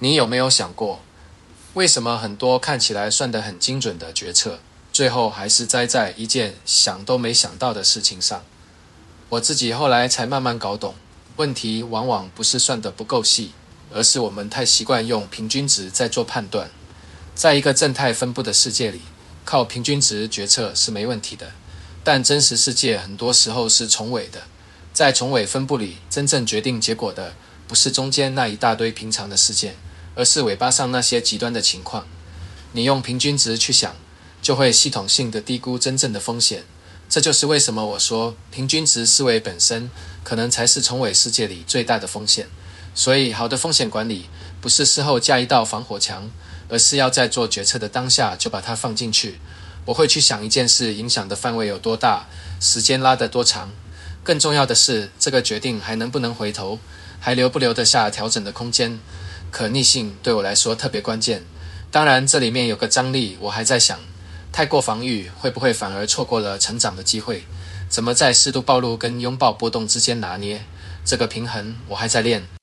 你有没有想过，为什么很多看起来算得很精准的决策，最后还是栽在一件想都没想到的事情上？我自己后来才慢慢搞懂，问题往往不是算得不够细，而是我们太习惯用平均值在做判断。在一个正态分布的世界里，靠平均值决策是没问题的，但真实世界很多时候是重尾的。在重尾分布里，真正决定结果的不是中间那一大堆平常的事件，而是尾巴上那些极端的情况。你用平均值去想，就会系统性的低估真正的风险。这就是为什么我说平均值思维本身可能才是重尾世界里最大的风险。所以好的风险管理不是事后架一道防火墙，而是要在做决策的当下就把它放进去。我会去想一件事影响的范围有多大，时间拉得多长，更重要的是这个决定还能不能回头，还留不留得下调整的空间。可逆性对我来说特别关键。当然这里面有个张力，我还在想，太过防御会不会反而错过了成长的机会？怎么在适度暴露跟拥抱波动之间拿捏？这个平衡我还在练。